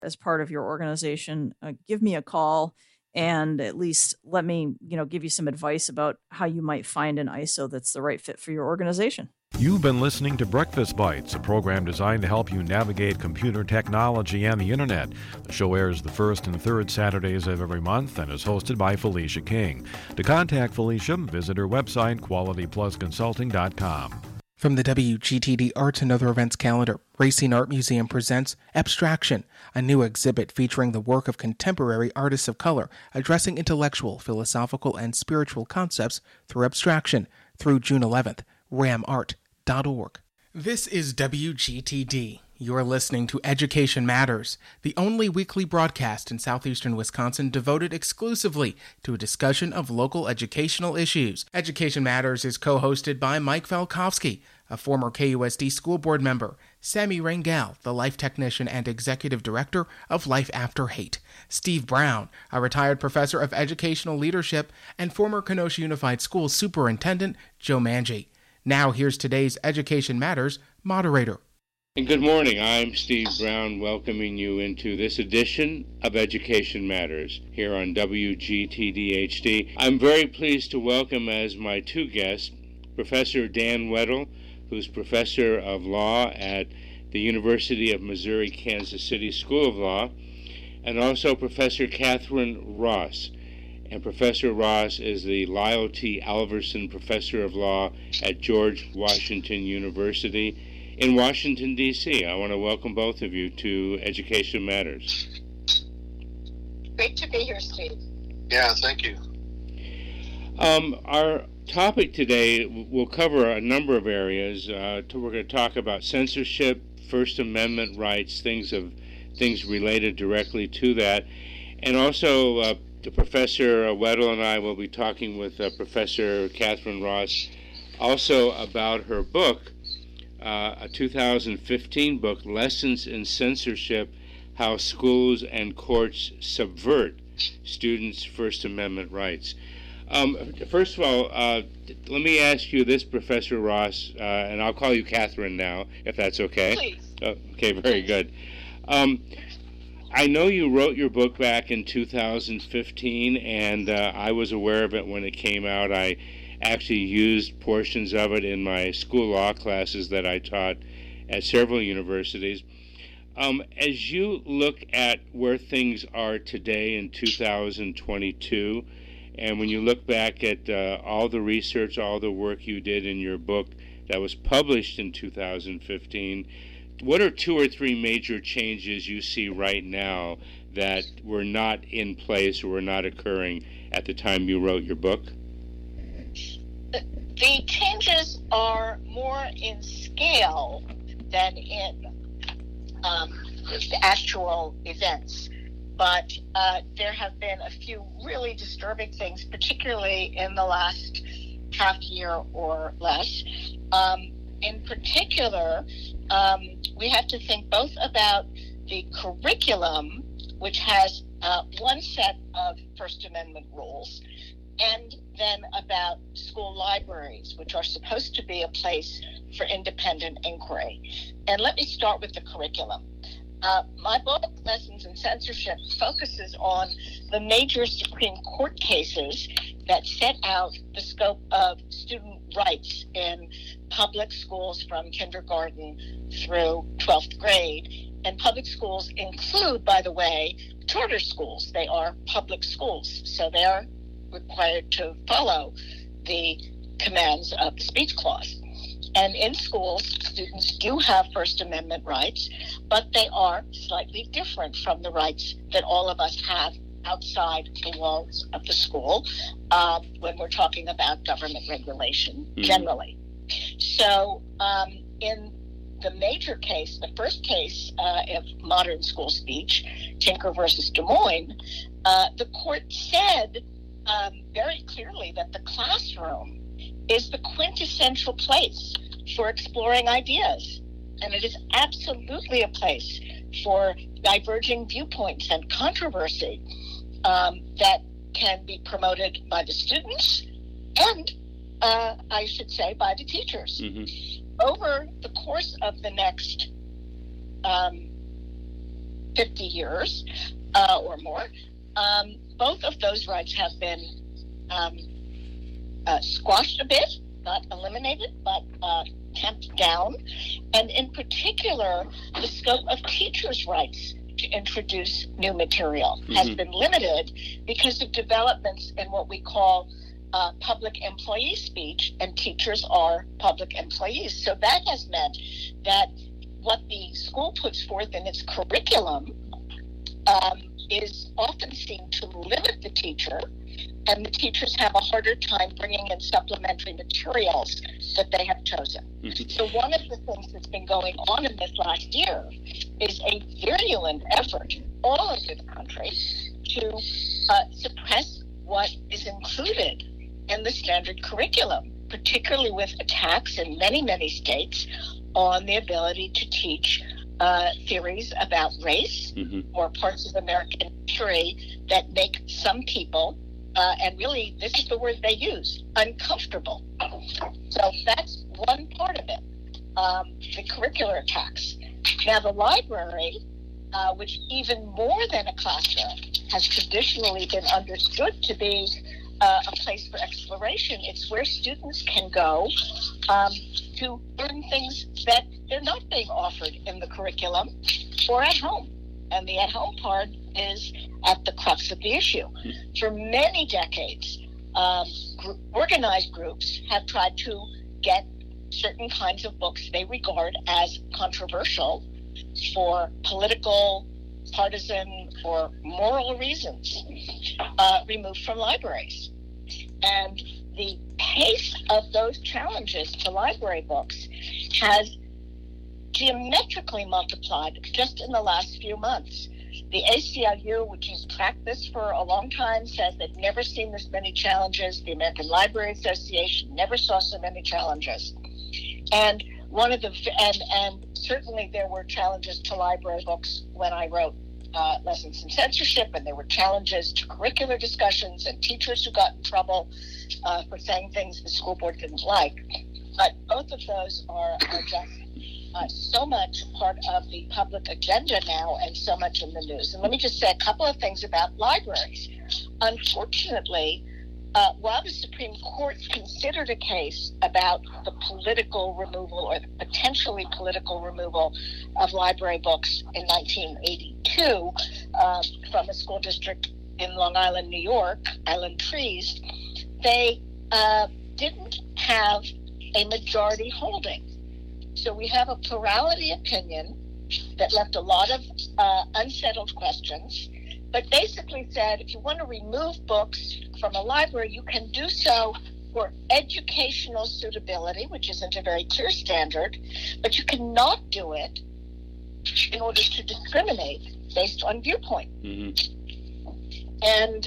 as part of your organization, give me a call and at least let me, give you some advice about how you might find an ISO that's the right fit for your organization. You've been listening to Breakfast Bites, a program designed to help you navigate computer technology and the internet. The show airs the first and third Saturdays of every month and is hosted by Felicia King. To contact Felicia, visit her website, qualityplusconsulting.com. From the WGTD Arts and Other Events calendar, Racine Art Museum presents Abstraction, a new exhibit featuring the work of contemporary artists of color addressing intellectual, philosophical, and spiritual concepts through abstraction through June 11th. ramart.org. This is WGTD. You're listening to Education Matters, the only weekly broadcast in southeastern Wisconsin devoted exclusively to a discussion of local educational issues. Education Matters is co-hosted by Mike Valkovsky, a former KUSD school board member, Sammy Rangel, the life technician and executive director of Life After Hate, Steve Brown, a retired professor of educational leadership, and former Kenosha Unified Schools superintendent Joe Manji. Now here's today's Education Matters moderator. And good morning, I'm Steve Brown, welcoming you into this edition of Education Matters here on WGTD-HD. I'm very pleased to welcome as my two guests, Professor Dan Weddle, who's Professor of Law at the University of Missouri-Kansas City School of Law, and also Professor Catherine Ross. And Professor Ross is the Lyle T. Alverson Professor of Law at George Washington University in Washington, D.C. I want to welcome both of you to Education Matters. Great to be here, Steve. Yeah, thank you. Our topic today will cover a number of areas. We're going to talk about censorship, First Amendment rights, things related directly to that, and also Professor Weddle and I will be talking with Professor Catherine Ross also about her book, a 2015 book, Lessons in Censorship, How Schools and Courts Subvert Students' First Amendment Rights. First of all, let me ask you this, Professor Ross, and I'll call you Catherine now, if that's okay. Please. Okay, very good. I know you wrote your book back in 2015, and I was aware of it when it came out. I actually used portions of it in my school law classes that I taught at several universities. As you look at where things are today in 2022, and when you look back at all the research, all the work you did in your book that was published in 2015, what are two or three major changes you see right now that were not in place or were not occurring at the time you wrote your book? The changes are more in scale than in the actual events, but there have been a few really disturbing things, particularly in the last half year or less. In particular, we have to think both about the curriculum, which has one set of First Amendment rules, and then about school libraries, which are supposed to be a place for independent inquiry. And let me start with the curriculum. My book, Lessons in Censorship, focuses on the major Supreme Court cases that set out the scope of student rights in public schools from kindergarten through 12th grade. And public schools include, by the way, charter schools. They are public schools, so they are required to follow the commands of the speech clause. And in schools, students do have First Amendment rights, but they are slightly different from the rights that all of us have outside the walls of the school when we're talking about government regulation generally. So in the major case, the first case of modern school speech, Tinker versus Des Moines, the court said very clearly that the classroom is the quintessential place for exploring ideas. And it is absolutely a place for diverging viewpoints and controversy that can be promoted by the students and, I should say, by the teachers. Mm-hmm. Over the course of the next 50 years or more. Both of those rights have been squashed a bit, not eliminated, but tamped down. And in particular, the scope of teachers' rights to introduce new material has been limited because of developments in what we call public employee speech, and teachers are public employees. So that has meant that what the school puts forth in its curriculum is often seen to limit the teacher, and the teachers have a harder time bringing in supplementary materials that they have chosen. So one of the things that's been going on in this last year is a virulent effort all over the country to suppress what is included in the standard curriculum, particularly with attacks in many, many states on the ability to teach theories about race or parts of American history that make some people, and really this is the word they use, uncomfortable. So that's one part of it, the curricular attacks. Now the library, which even more than a classroom has traditionally been understood to be a place for exploration. It's where students can go to learn things that they're not being offered in the curriculum or at home. And the at-home part is at the crux of the issue. For many decades, organized groups have tried to get certain kinds of books they regard as controversial for political, partisan, or moral reasons removed from libraries. And the pace of those challenges to library books has geometrically multiplied just in the last few months. The ACLU, which has tracked this for a long time, says they've never seen this many challenges. The American Library Association never saw so many challenges. And one of the and certainly there were challenges to library books when I wrote Lessons in Censorship, and there were challenges to curricular discussions and teachers who got in trouble for saying things the school board didn't like. But both of those are just so much part of the public agenda now and so much in the news. And let me just say a couple of things about libraries. Unfortunately, while the Supreme Court considered a case about the political removal or the potentially political removal of library books in 1982 from a school district in Long Island, New York, Island Trees, they didn't have a majority holding. So we have a plurality opinion that left a lot of unsettled questions, but basically said if you want to remove books from a library, you can do so for educational suitability, which isn't a very clear standard, but you cannot do it in order to discriminate based on viewpoint. And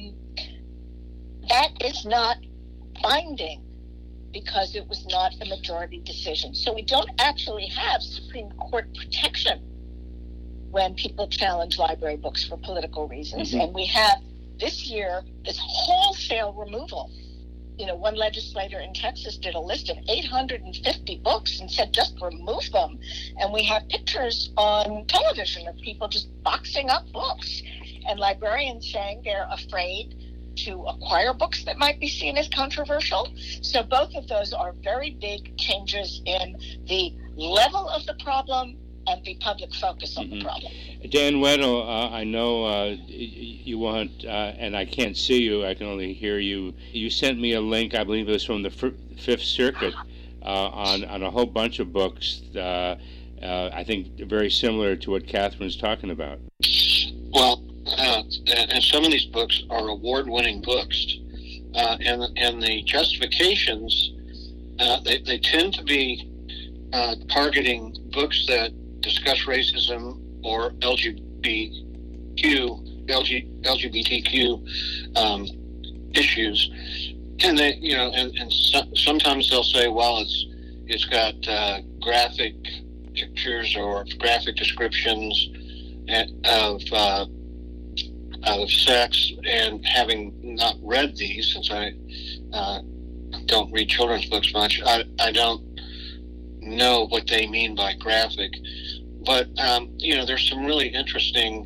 that is not binding because it was not a majority decision. So we don't actually have Supreme Court protection when people challenge library books for political reasons. And we have this year this wholesale removal. You know, one legislator in Texas did a list of 850 books and said just remove them. And we have pictures on television of people just boxing up books and librarians saying they're afraid to acquire books that might be seen as controversial. So both of those are very big changes in the level of the problem and the public focus on the problem. Dan Weddle, I know you want, and I can't see you, I can only hear you. You sent me a link, I believe it was from the Fifth Circuit, on a whole bunch of books, I think very similar to what Catherine's talking about. Well, and some of these books are award-winning books, and the justifications, they tend to be targeting books that discuss racism or LGBTQ issues, and they, you know, and sometimes they'll say, well, it's got graphic pictures or graphic descriptions of sex, and having not read these, since I don't read children's books much, I don't know what they mean by graphic, But there's some really interesting.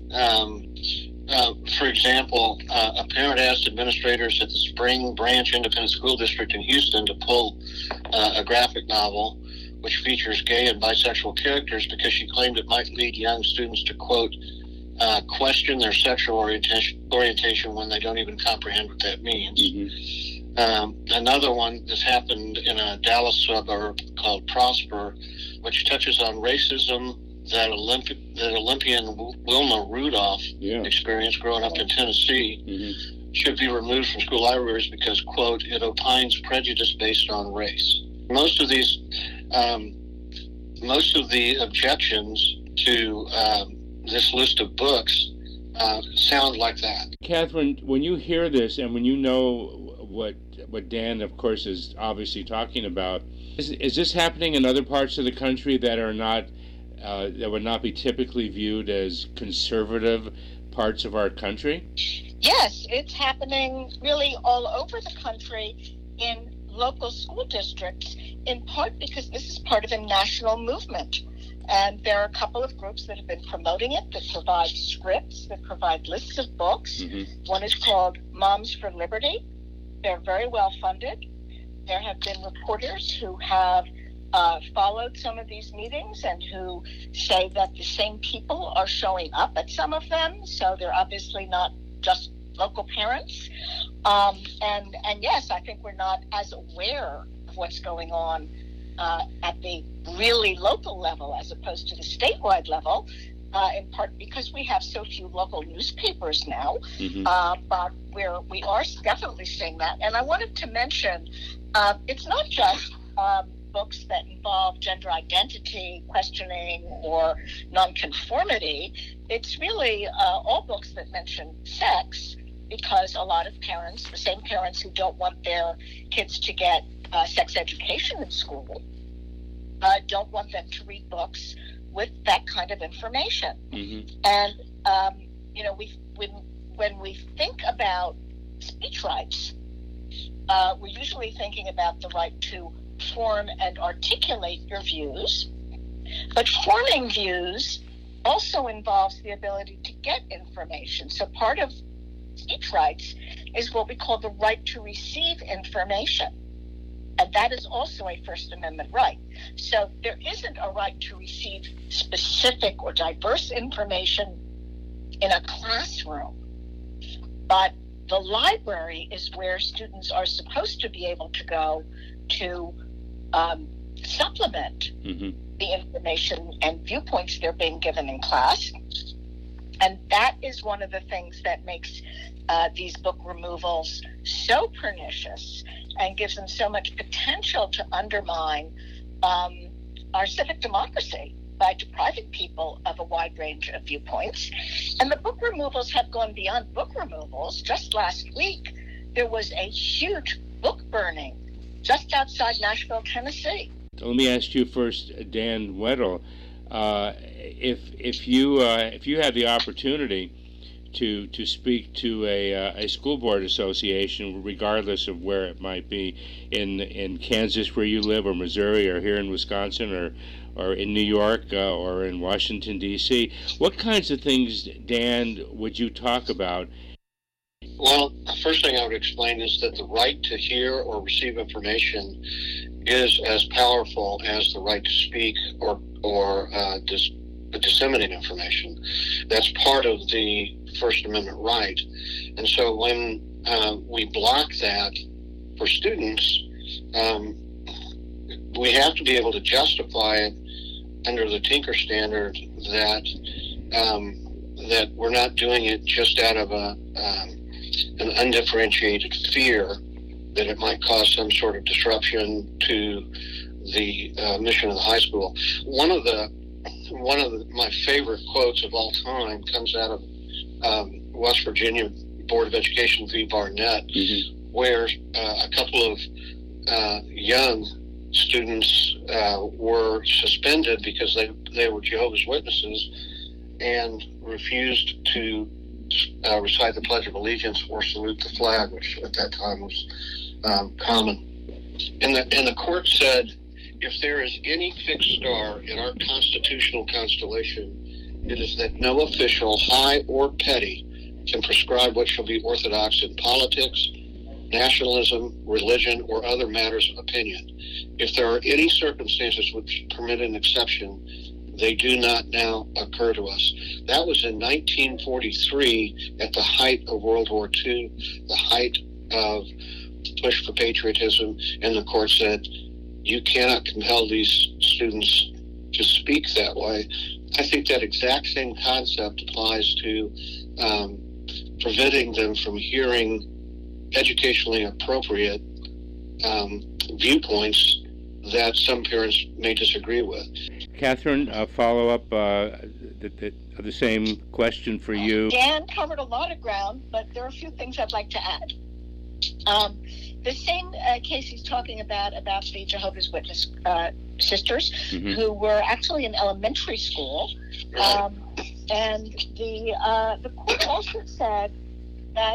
For example, a parent asked administrators at the Spring Branch Independent School District in Houston to pull a graphic novel which features gay and bisexual characters because she claimed it might lead young students to, quote, question their sexual orientation when they don't even comprehend what that means. Mm-hmm. Another one, this happened in a Dallas suburb called Prosper, which touches on racism that Olympian Wilma Rudolph experienced growing up in Tennessee. Mm-hmm. Should be removed from school libraries because, quote, it opines prejudice based on race. Most of the objections to this list of books sound like that. Catherine, when you hear this and when you know what Dan, of course, is obviously talking about, is this happening in other parts of the country that are not that would not be typically viewed as conservative parts of our country? Yes, it's happening really all over the country in local school districts, in part because this is part of a national movement. And there are a couple of groups that have been promoting it, that provide scripts, that provide lists of books. Mm-hmm. One is called Moms for Liberty. They're very well funded. There have been reporters who have followed some of these meetings and who say that the same people are showing up at some of them. So they're obviously not just local parents. And yes, I think we're not as aware of what's going on at the really local level as opposed to the statewide level, in part because we have so few local newspapers now. Mm-hmm. But we are definitely seeing that. And I wanted to mention, it's not just books that involve gender identity questioning or nonconformity. It's really all books that mention sex, because a lot of parents, the same parents who don't want their kids to get sex education in school, don't want them to read books with that kind of information. Mm-hmm. And when we think about speech rights, we're usually thinking about the right to form and articulate your views, but forming views also involves the ability to get information. So part of speech rights is what we call the right to receive information. And that is also a First Amendment right. So there isn't a right to receive specific or diverse information in a classroom, but the library is where students are supposed to be able to go to supplement the information and viewpoints they're being given in class. And that is one of the things that makes these book removals so pernicious and gives them so much potential to undermine our civic democracy by depriving people of a wide range of viewpoints. And the book removals have gone beyond book removals. Just last week, there was a huge book burning just outside Nashville, Tennessee. Let me ask you first, Dan Weddle, if you had the opportunity to speak to a school board association, regardless of where it might be, in Kansas where you live, or Missouri, or here in Wisconsin, or in New York, or in Washington, D.C., what kinds of things, Dan, would you talk about? Well, the first thing I would explain is that the right to hear or receive information is as powerful as the right to speak or disseminate information. That's part of the First Amendment right. And so when we block that for students, we have to be able to justify it under the Tinker standard that we're not doing it just out of an undifferentiated fear that it might cause some sort of disruption to the mission of the high school. One of my favorite quotes of all time comes out of West Virginia Board of Education v. Barnett, where a couple of young students were suspended because they were Jehovah's Witnesses and refused to recite the Pledge of Allegiance or salute the flag, which at that time was common. And the court said, if there is any fixed star in our constitutional constellation, it is that no official, high or petty, can prescribe what shall be orthodox in politics, nationalism, religion, or other matters of opinion. If there are any circumstances which permit an exception, they do not now occur to us. That was in 1943 at the height of World War II, the height of the push for patriotism, and the court said, you cannot compel these students to speak that way. I think that exact same concept applies to preventing them from hearing educationally appropriate viewpoints that some parents may disagree with. Catherine, a follow-up, the same question for you. Dan covered a lot of ground, but there are a few things I'd like to add. The same case he's talking about the Jehovah's Witness sisters, who were actually in elementary school, and the court also said that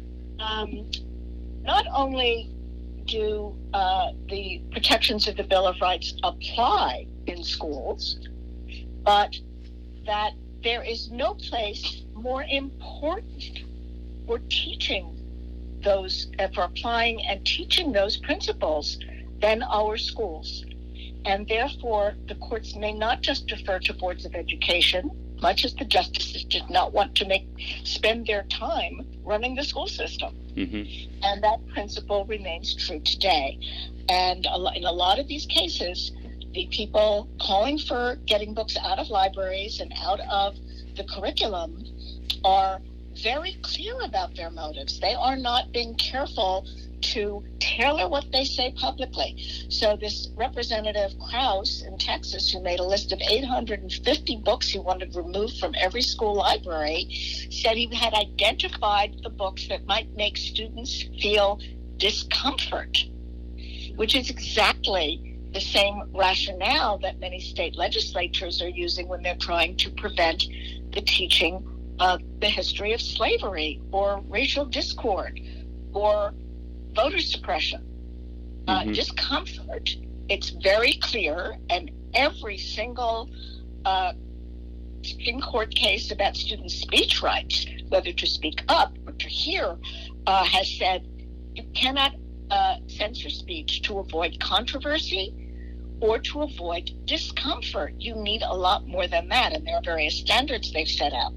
not only do the protections of the Bill of Rights apply in schools, but that there is no place more important for teaching those, for applying and teaching those principles than our schools. And therefore, the courts may not just defer to boards of education, much as the justices did not want to spend their time running the school system. And that principle remains true today. And in a lot of these cases, the people calling for getting books out of libraries and out of the curriculum are very clear about their motives. They are not being careful to tailor what they say publicly. So this Representative Krause in Texas, who made a list of 850 books he wanted removed from every school library, said he had identified the books that might make students feel discomfort, which is exactly the same rationale that many state legislatures are using when they're trying to prevent the teaching of the history of slavery or racial discord or voter suppression. Discomfort, it's very clear, and every single Supreme Court case about student speech rights, whether to speak up or to hear, has said you cannot censor speech to avoid controversy or to avoid discomfort. You need a lot more than that, and there are various standards they've set out.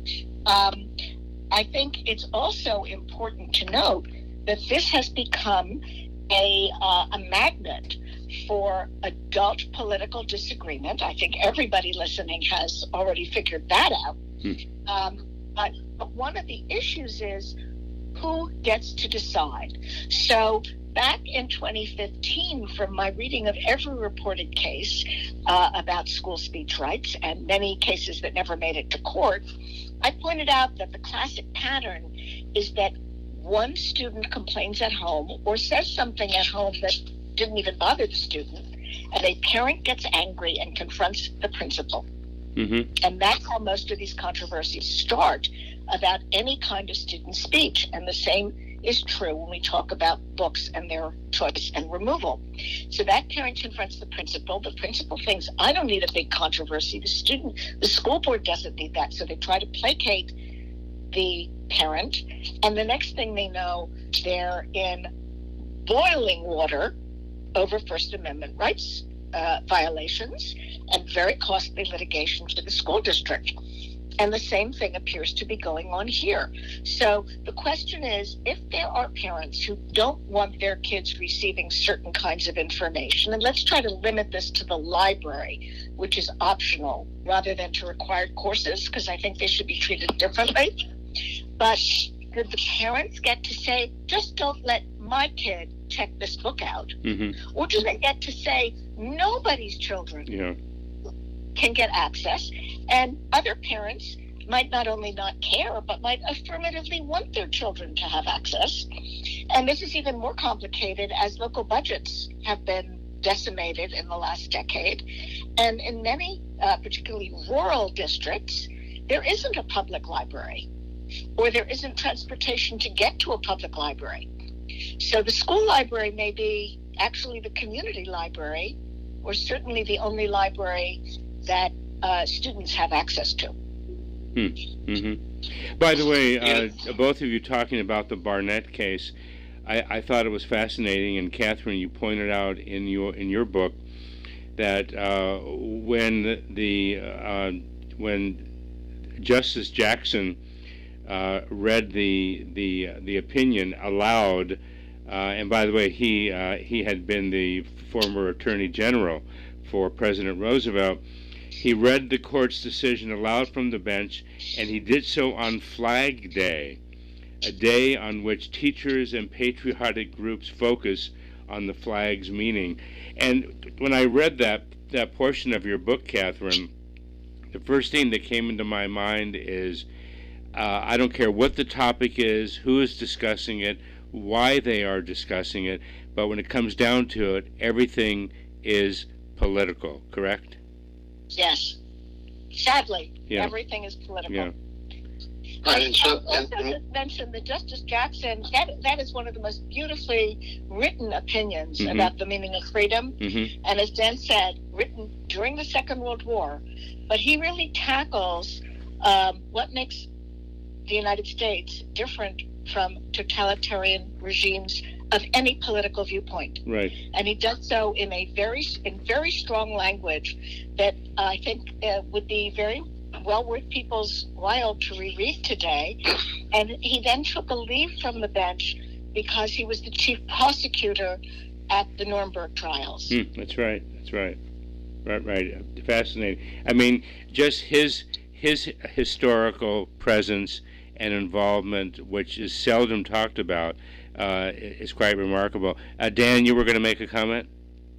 I think it's also important to note that this has become a magnet for adult political disagreement. I think everybody listening has already figured that out. But one of the issues is who gets to decide. So back in 2015, from my reading of every reported case about school speech rights and many cases that never made it to court, I pointed out that the classic pattern is that one student complains at home or says something at home that didn't even bother the student, and a parent gets angry and confronts the principal. And that's how most of these controversies start about any kind of student speech. And the same is true when we talk about books and their choice and removal. So that parent confronts the principal thinks, I don't need a big controversy. The school board doesn't need that. So they try to placate the parent, and the next thing they know, they're in boiling water over First Amendment rights violations and very costly litigation to the school district. And the same thing appears to be going on here. So the question is, if there are parents who don't want their kids receiving certain kinds of information, and let's try to limit this to the library, which is optional, rather than to required courses, because I think they should be treated differently. But could the parents get to say, just don't let my kid check this book out? Or do they get to say, nobody's children can get access? And other parents might not only not care, but might affirmatively want their children to have access. And this is even more complicated as local budgets have been decimated in the last decade. And in many, particularly rural districts, there isn't a public library, or there isn't transportation to get to a public library. So the school library may be actually the community library or certainly the only library that students have access to. Mm-hmm. By the way, both of you talking about the Barnett case, I thought it was fascinating, and Catherine, you pointed out in your book that when Justice Jackson read the opinion aloud, and by the way, he had been the former Attorney General for President Roosevelt. He read the court's decision aloud from the bench, and he did so on Flag Day, a day on which teachers and patriotic groups focus on the flag's meaning. And when I read that portion of your book, Catherine, the first thing that came into my mind is I don't care what the topic is, who is discussing it, why they are discussing it, but when it comes down to it, everything is political, correct? Yes. Sadly, everything is political. Yeah. I also just mention that Justice Jackson, that is one of the most beautifully written opinions about the meaning of freedom. And as Dan said, written during the Second World War. But he really tackles what makes the United States different from totalitarian regimes of any political viewpoint. Right. And he does so in very strong language that I think would be very well worth people's while to reread today. And he then took a leave from the bench because he was the chief prosecutor at the Nuremberg trials. That's right. Right. Fascinating. I mean, just his historical presence and involvement, which is seldom talked about, is quite remarkable. Dan, you were going to make a comment?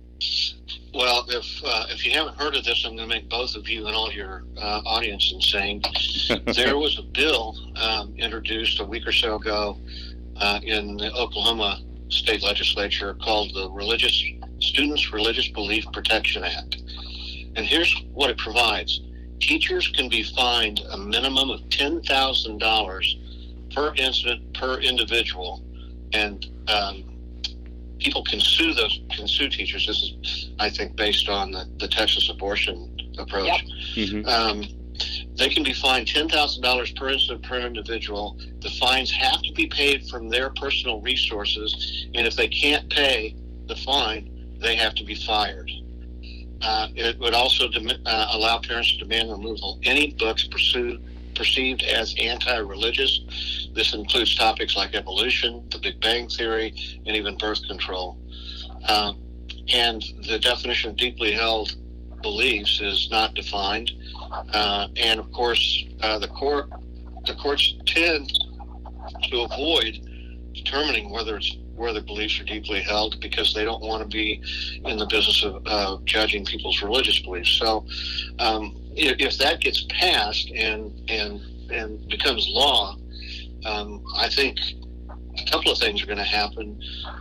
Well, if you haven't heard of this, I'm going to make both of you and all your audience insane. There was a bill introduced a week or so ago in the Oklahoma State Legislature called the Students' Religious Belief Protection Act. And here's what it provides. Teachers can be fined a minimum of $10,000 per incident per individual, and people can sue teachers. This is, I think, based on the Texas abortion approach. Yep. They can be fined $10,000 per incident per individual. The fines have to be paid from their personal resources, and if they can't pay the fine, they have to be fired. It would also allow parents to demand removal of any books perceived as anti-religious. This includes topics like evolution, the Big Bang Theory, and even birth control. And the definition of deeply held beliefs is not defined. And of course, the courts tend to avoid determining whether beliefs are deeply held because they don't want to be in the business of judging people's religious beliefs. So if that gets passed and becomes law, I think a couple of things are going to happen.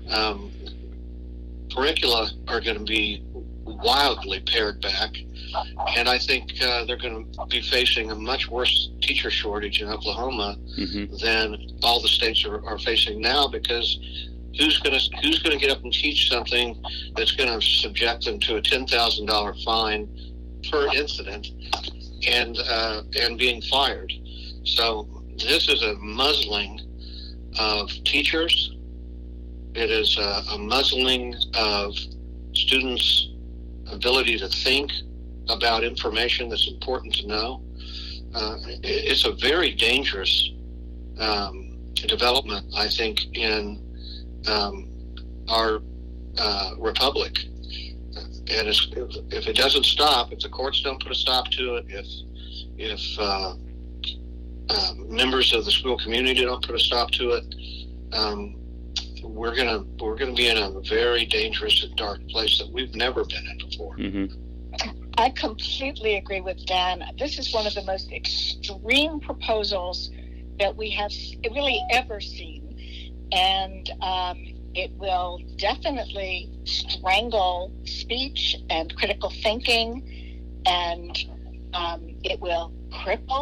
Curricula are going to be wildly pared back, and I think they're going to be facing a much worse teacher shortage in Oklahoma than all the states are facing now, because who's going to get up and teach something that's going to subject them to a $10,000 fine per incident and being fired? So this is a muzzling of teachers. It is a muzzling of students' ability to think about information that's important to know. It's a very dangerous development, I think, in our republic. And if it doesn't stop, if the courts don't put a stop to it, if members of the school community don't put a stop to it, we're gonna be in a very dangerous and dark place that we've never been in before. I completely agree with Dan. This is one of the most extreme proposals that we have really ever seen, and it will definitely strangle speech and critical thinking, and it will cripple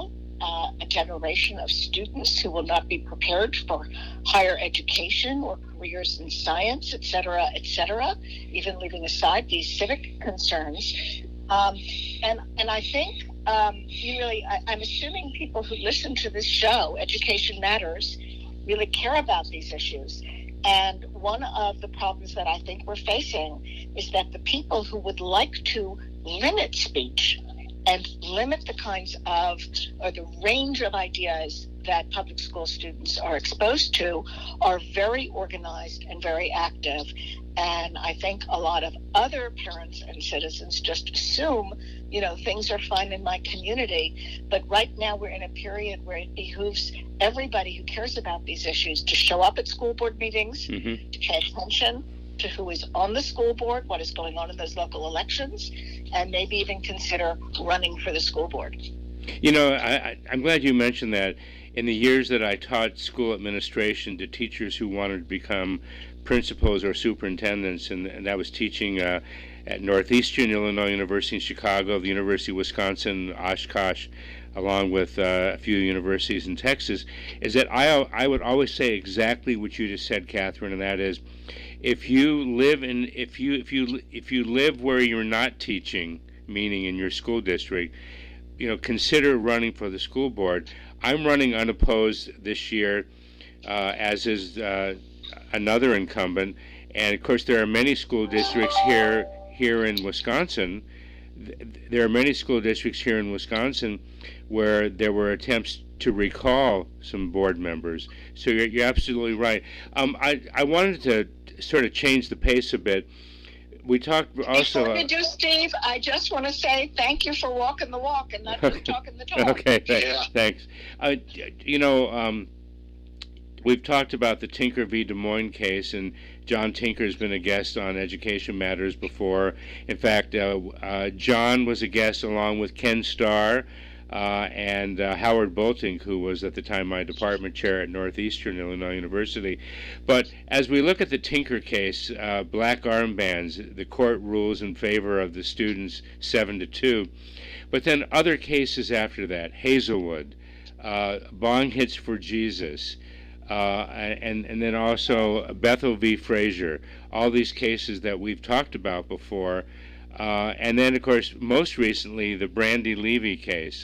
a generation of students who will not be prepared for higher education or careers in science, et cetera, even leaving aside these civic concerns. And I think I'm assuming people who listen to this show, Education Matters, really care about these issues. And one of the problems that I think we're facing is that the people who would like to limit speech and limit the kinds of, or the range of ideas that public school students are exposed to are very organized and very active. And I think a lot of other parents and citizens just assume, things are fine in my community. But right now we're in a period where it behooves everybody who cares about these issues to show up at school board meetings, to pay attention to who is on the school board, what is going on in those local elections, and maybe even consider running for the school board. I'm glad you mentioned that. In the years that I taught school administration to teachers who wanted to become principals or superintendents, and I was teaching at Northeastern Illinois University in Chicago, the University of Wisconsin, Oshkosh, along with a few universities in Texas, is that I would always say exactly what you just said, Catherine, and that is, if you live where you're not teaching, meaning in your school district, consider running for the school board. I'm running unopposed this year, as is another incumbent, and of course there are many school districts here in Wisconsin. There are many school districts here in Wisconsin where there were attempts to recall some board members. So you're absolutely right. I wanted to sort of change the pace a bit. We talked also. Before you do, Steve, I just want to say thank you for walking the walk and not just talking the talk. Okay, thanks. We've talked about the Tinker v. Des Moines case, and John Tinker has been a guest on Education Matters before. In fact, John was a guest along with Ken Starr and Howard Bolting, who was at the time my department chair at Northeastern Illinois University. But as we look at the Tinker case, black armbands, the court rules in favor of the students 7-2. But then other cases after that, Hazelwood, Bong Hits for Jesus, and then also Bethel v. Frazier, all these cases that we've talked about before. And then, of course, most recently, the Brandy Levy case,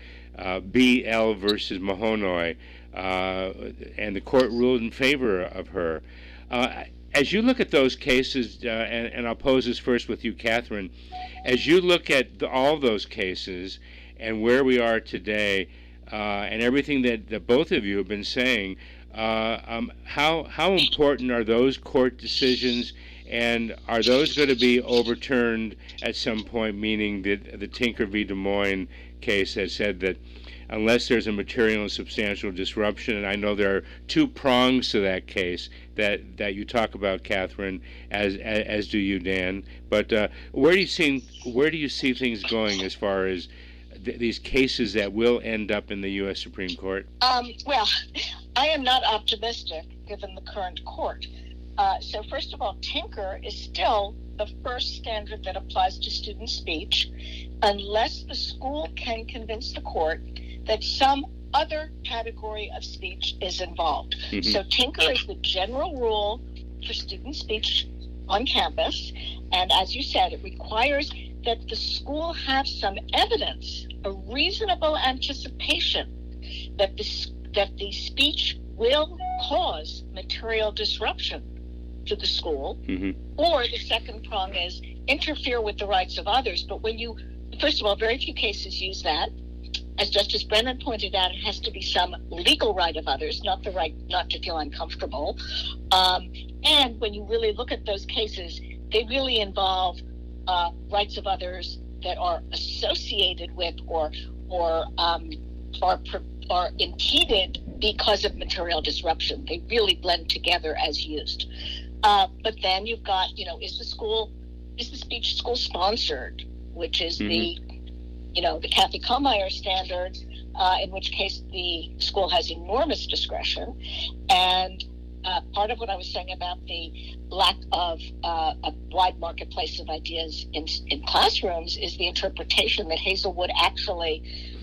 BL versus Mahoney, and the court ruled in favor of her. As you look at those cases, and I'll pose this first with you, Catherine, as you look at all those cases and where we are today, and everything that both of you have been saying, how important are those court decisions, and are those going to be overturned at some point, meaning that the Tinker v. Des Moines case has said that unless there's a material and substantial disruption, and I know there are two prongs to that case that you talk about, Catherine, as do you, Dan, but where do you see things going as far as these cases that will end up in the U.S. Supreme Court? Well, I am not optimistic given the current court. So first of all, Tinker is still the first standard that applies to student speech unless the school can convince the court that some other category of speech is involved. Mm-hmm. So Tinker is the general rule for student speech on campus. And as you said, it requires that the school have some evidence, a reasonable anticipation that the speech will cause material disruption to the school. Mm-hmm. Or the second prong is interfere with the rights of others. But first of all, very few cases use that. As Justice Brennan pointed out, it has to be some legal right of others, not the right not to feel uncomfortable. And when you really look at those cases, they really involve rights of others that are associated with or are impeded because of material disruption. They really blend together as used. But then you've got, is the speech school sponsored, which is the Kathy Kohlmeyer standard, in which case the school has enormous discretion. And part of what I was saying about the lack of a wide marketplace of ideas in classrooms is the interpretation that Hazelwood actually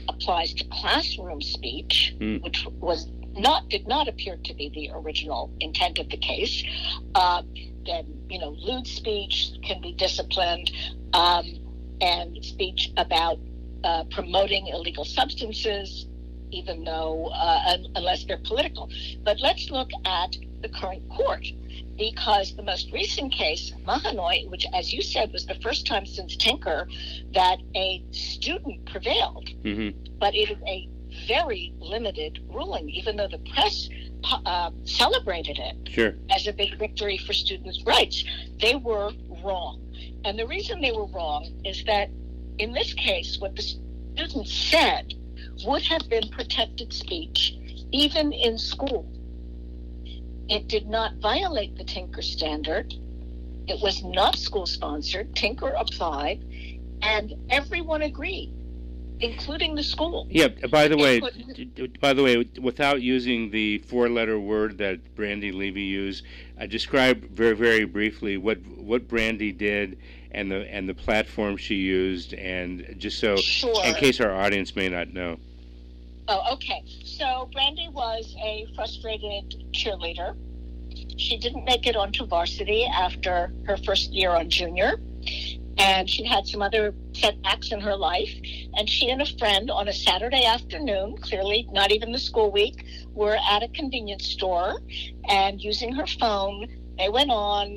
applies to classroom speech, which did not appear to be the original intent of the case. Then, lewd speech can be disciplined, and speech about promoting illegal substances, even though unless they're political. But let's look at the current court, because the most recent case, Mahanoy, which, as you said, was the first time since Tinker that a student prevailed, but it is a very limited ruling, even though the press celebrated it as a big victory for students' rights. They were wrong. And the reason they were wrong is that in this case, what the students said would have been protected speech, even in school. It did not violate the Tinker standard. It was not school-sponsored. Tinker applied, and everyone agreed, including the school. Yeah. By the way, without using the four-letter word that Brandy Levy used, describe very, very briefly what Brandy did and the platform she used, and just so in case our audience may not know. Oh, okay. So Brandy was a frustrated cheerleader. She didn't make it onto varsity after her first year on junior, and she had some other setbacks in her life. And she and a friend on a Saturday afternoon, clearly not even the school week, were at a convenience store, and using her phone, they went on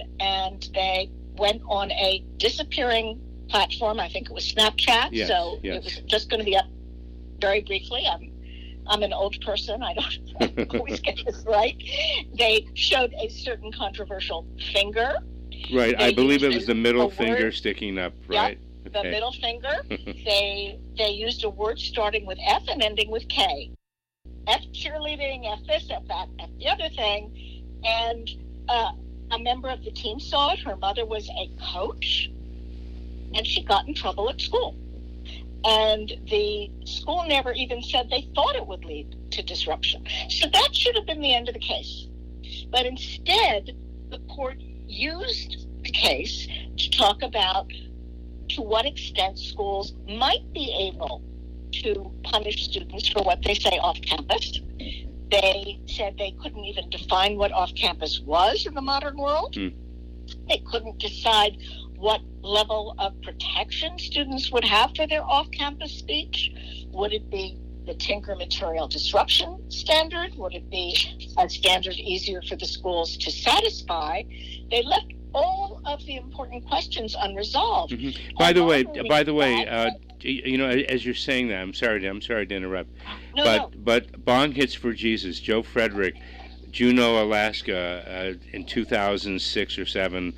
a disappearing platform. I think it was Snapchat. Yes, so it was just going to be up very briefly. I'm an old person. I don't always get this right. They showed a certain controversial finger. Right. I believe it was the middle finger sticking up, right? Yep, the middle finger. They used a word starting with F and ending with K. F cheerleading, F this, F that, F the other thing. And a member of the team saw it. Her mother was a coach, and she got in trouble at school. And the school never even said they thought it would lead to disruption. So that should have been the end of the case. But instead, the court used the case to talk about to what extent schools might be able to punish students for what they say off campus. They said they couldn't even define what off campus was in the modern world. They couldn't decide what level of protection students would have for their off-campus speech. Would it be the Tinker material disruption standard? Would it be a standard easier for the schools to satisfy? They left all of the important questions unresolved. By the way, as you're saying that, I'm sorry to interrupt. But Bong Hits for Jesus, Joe Frederick, Juneau, Alaska, in 2006 or 7,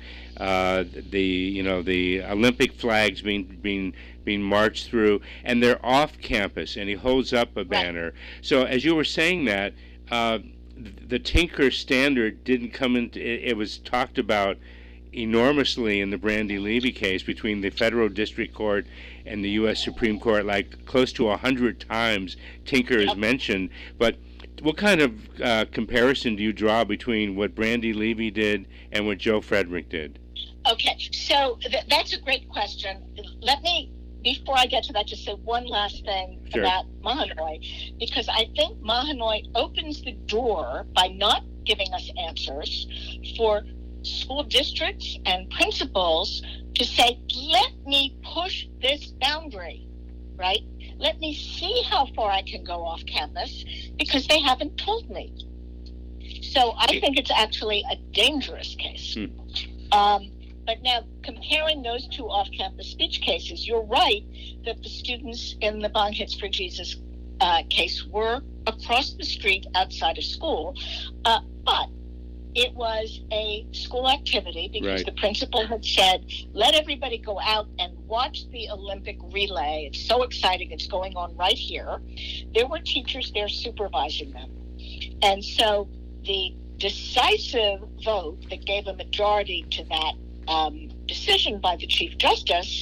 the Olympic flags being marched through, and they're off campus, and he holds up a banner. So as you were saying that, the Tinker standard didn't come into it was talked about enormously in the Brandy Levy case between the federal district court and the U.S. Supreme Court, like close to 100 times Tinker is mentioned. But what kind of comparison do you draw between what Brandy Levy did and what Joe Frederick did? Okay, so that's a great question. Let me, before I get to that, just say one last thing about Mahanoy, because I think Mahanoy opens the door by not giving us answers for school districts and principals to say, let me push this boundary, right? Let me see how far I can go off campus, because they haven't told me. So I think it's actually a dangerous case. But now, comparing those two off-campus speech cases, you're right that the students in the Bong Hits for Jesus case were across the street outside of school, but it was a school activity because the principal had said, let everybody go out and watch the Olympic relay. It's so exciting. It's going on right here. There were teachers there supervising them. And so the decisive vote that gave a majority to that decision by the Chief Justice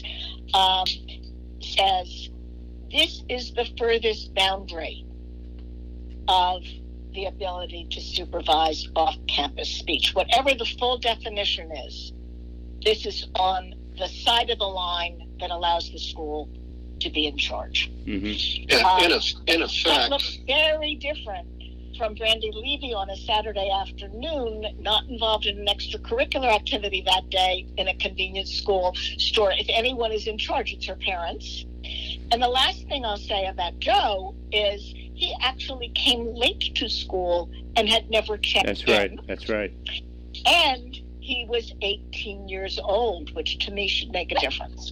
says this is the furthest boundary of the ability to supervise off-campus speech. Whatever the full definition is, this is on the side of the line that allows the school to be in charge. Mm-hmm. In effect, that looks very different from Brandy Levy on a Saturday afternoon, not involved in an extracurricular activity that day in a convenience store. If anyone is in charge, it's her parents. And the last thing I'll say about Joe is he actually came late to school and had never checked in. That's right. And he was 18 years old, which to me should make a difference.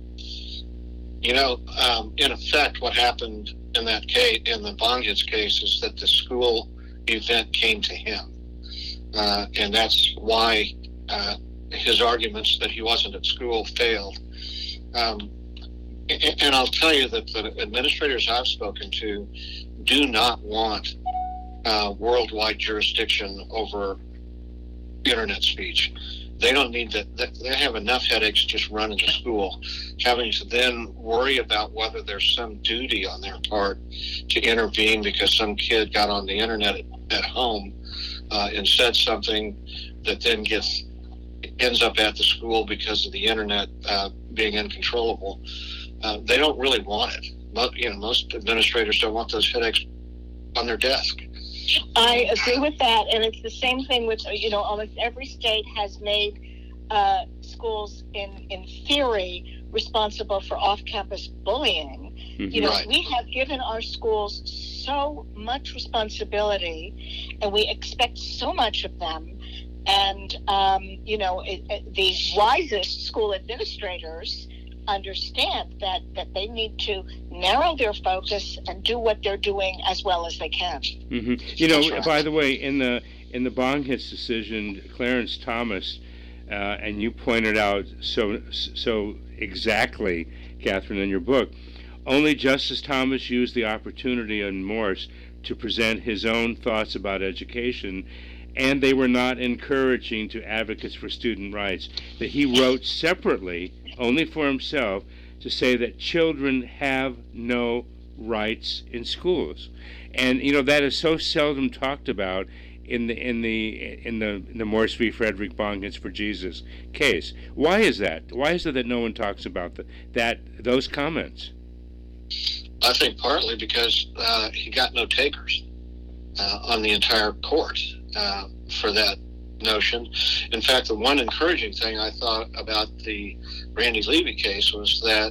In effect, what happened in that case, in the Bonghitz case, is that the school event came to him. And that's why his arguments that he wasn't at school failed. And I'll tell you that the administrators I've spoken to do not want worldwide jurisdiction over internet speech. They don't need that. They have enough headaches just running the school, having to then worry about whether there's some duty on their part to intervene because some kid got on the internet at home and said something that then ends up at the school because of the internet being uncontrollable. They don't really want it. Most administrators don't want those headaches on their desk. I agree with that, and it's the same thing with, almost every state has made schools in theory responsible for off-campus bullying. Mm-hmm. Right. We have given our schools so much responsibility, and we expect so much of them. And, the wisest school administrators understand that they need to narrow their focus and do what they're doing as well as they can. Mm-hmm. By the way, in the Bonghitz decision, Clarence Thomas, and you pointed out so exactly, Catherine, in your book, only Justice Thomas used the opportunity in Morse to present his own thoughts about education, and they were not encouraging to advocates for student rights. That he wrote separately, only for himself, to say that children have no rights in schools, and that is so seldom talked about in the Morse v. Frederick Bonghitz for Jesus case. Why is that? Why is it that no one talks about those comments? I think partly because he got no takers on the entire court for that notion. In fact, the one encouraging thing I thought about the Brandy Levy case was that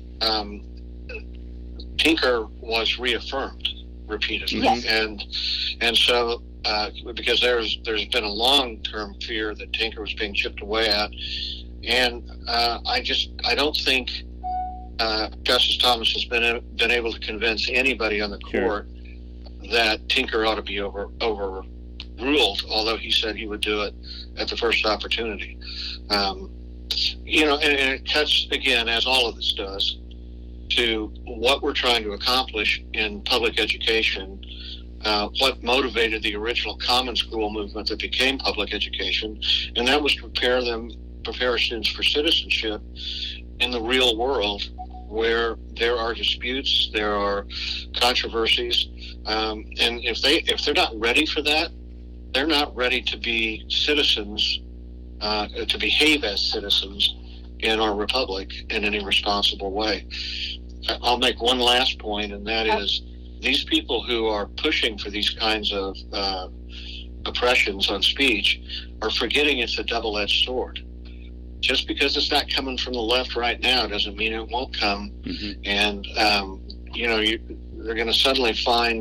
Tinker was reaffirmed repeatedly, yes. and so because there's been a long-term fear that Tinker was being chipped away at, and I don't think Justice Thomas has been able to convince anybody on the court that Tinker ought to be overruled, although he said he would do it at the first opportunity. And it cuts, again, as all of this does, to what we're trying to accomplish in public education, what motivated the original common school movement that became public education, and that was to prepare our students for citizenship in the real world, where there are disputes, there are controversies, and if they're not ready for that, they're not ready to be citizens, to behave as citizens in our republic in any responsible way. I'll make one last point, and that is these people who are pushing for these kinds of oppressions on speech are forgetting it's a double-edged sword. Just because it's not coming from the left right now doesn't mean it won't come. Mm-hmm. And they're going to suddenly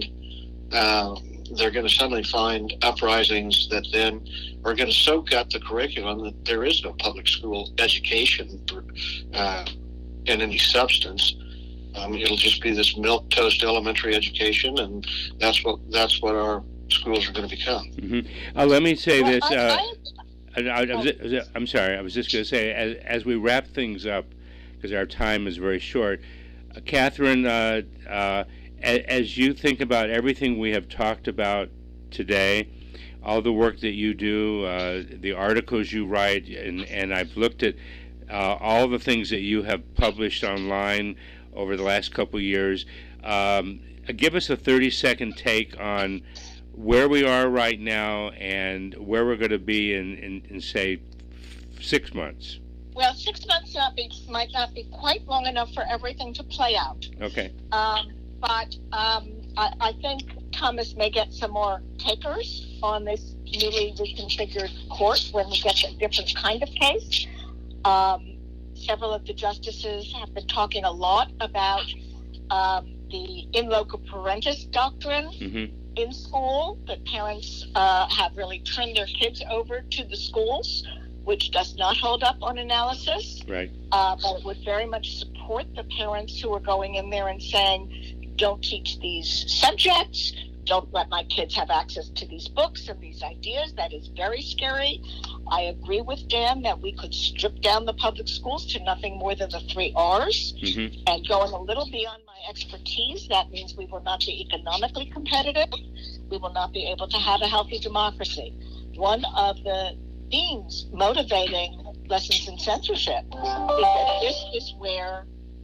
find uprisings that then are going to so gut the curriculum that there is no public school education in any substance. It'll just be this milquetoast elementary education, and that's what our schools are going to become. Mm-hmm. Let me say this. I'm sorry. I was just going to say, as we wrap things up, because our time is very short, Catherine, as you think about everything we have talked about today, all the work that you do, the articles you write, and I've looked at all the things that you have published online over the last couple of years, give us a 30-second take on where we are right now and where we're going to be in say, 6 months. Well, 6 months might not be quite long enough for everything to play out. Okay. But I think Thomas may get some more takers on this newly reconfigured court when we get a different kind of case. Several of the justices have been talking a lot about the in loco parentis doctrine in school, that parents have really turned their kids over to the schools, which does not hold up on analysis. Right. But it would very much support the parents who are going in there and saying, don't teach these subjects, don't let my kids have access to these books and these ideas. That is very scary. I agree with Dan that we could strip down the public schools to nothing more than the 3 R's. And going a little beyond my expertise, that means we will not be economically competitive. We will not be able to have a healthy democracy. One of the themes motivating lessons in censorship is that this is where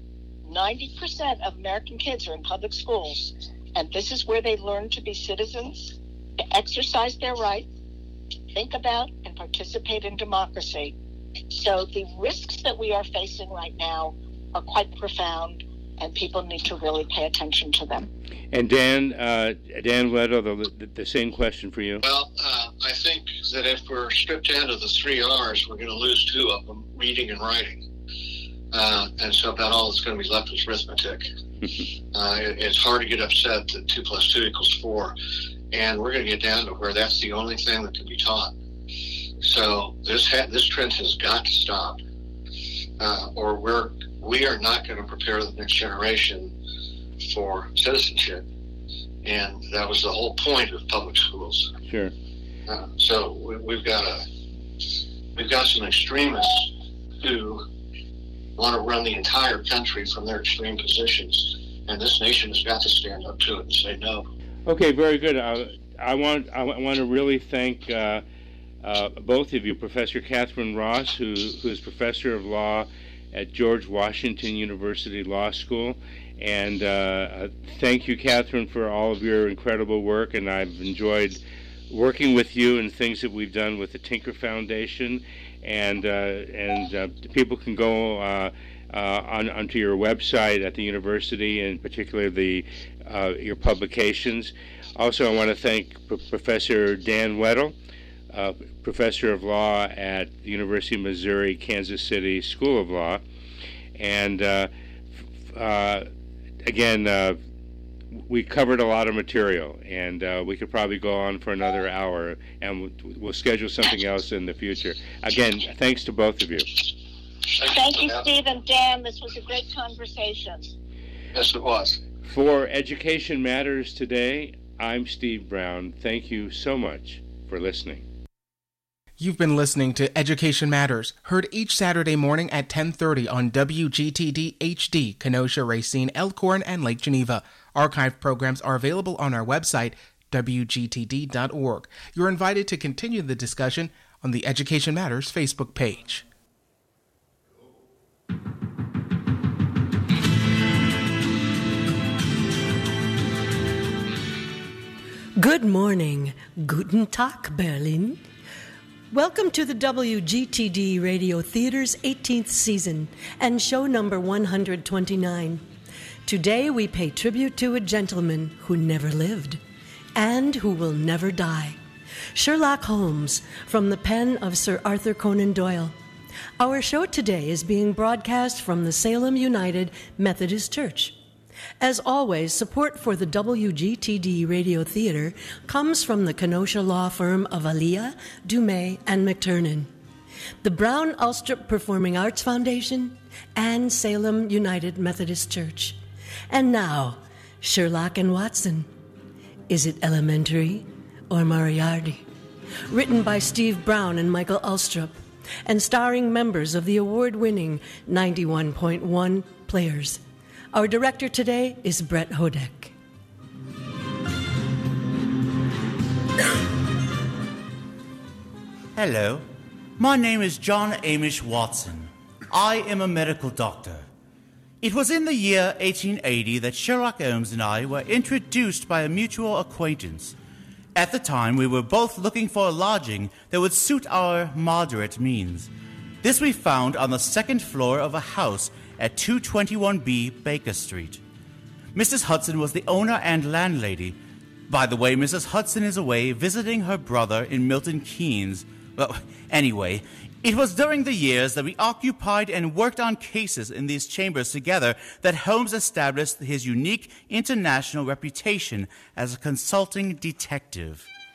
90% of American kids are in public schools. And this is where they learn to be citizens, to exercise their rights, think about and participate in democracy. So the risks that we are facing right now are quite profound, and people need to really pay attention to them. And Dan Weddle, the same question for you. Well, I think that if we're stripped down to the 3 R's, we're going to lose 2 of them, reading and writing. And so about all that's going to be left is arithmetic. It's hard to get upset that 2 + 2 = 4. And we're going to get down to where that's the only thing that can be taught. So this trend has got to stop, or we are not going to prepare the next generation for citizenship. And that was the whole point of public schools. Sure. So we've got some extremists who want to run the entire country from their extreme positions, and this nation has got to stand up to it and say no. Okay, very good. I want to really thank both of you, Professor Catherine Ross, who is professor of law at George Washington University Law School, and thank you, Catherine, for all of your incredible work. And I've enjoyed working with you and things that we've done with the Tinker Foundation, and people can go onto your website at the university, and particularly your publications. Also, I want to thank Professor Dan Weddle, professor of law at the University of Missouri, Kansas City School of Law. And again, we covered a lot of material, and we could probably go on for another hour, and we'll schedule something else in the future. Again, thanks to both of you. Thank you, Steve and Dan. This was a great conversation. Yes, it was. For Education Matters Today, I'm Steve Brown. Thank you so much for listening. You've been listening to Education Matters, heard each Saturday morning at 10:30 on WGTD HD, Kenosha, Racine, Elkhorn, and Lake Geneva. Archived programs are available on our website, WGTD.org. You're invited to continue the discussion on the Education Matters Facebook page. Good morning. Guten Tag, Berlin. Welcome to the WGTD Radio Theater's 18th season and show number 129. Today we pay tribute to a gentleman who never lived and who will never die. Sherlock Holmes, from the pen of Sir Arthur Conan Doyle. Our show today is being broadcast from the Salem United Methodist Church. As always, support for the WGTD Radio Theater comes from the Kenosha law firm of Aliyah, Dumais, and McTurnan, the Brown Alstrup Performing Arts Foundation, and Salem United Methodist Church. And now, Sherlock and Watson. Is it elementary or Moriarty? Written by Steve Brown and Michael Alstrup, and starring members of the award-winning 91.1 Players. Our director today is Brett Hodek. Hello, my name is John Amish Watson. I am a medical doctor. It was in the year 1880 that Sherlock Holmes and I were introduced by a mutual acquaintance. At the time, we were both looking for a lodging that would suit our moderate means. This we found on the second floor of a house at 221B Baker Street. Mrs. Hudson was the owner and landlady. By the way, Mrs. Hudson is away visiting her brother in Milton Keynes. Well, anyway, it was during the years that we occupied and worked on cases in these chambers together that Holmes established his unique international reputation as a consulting detective.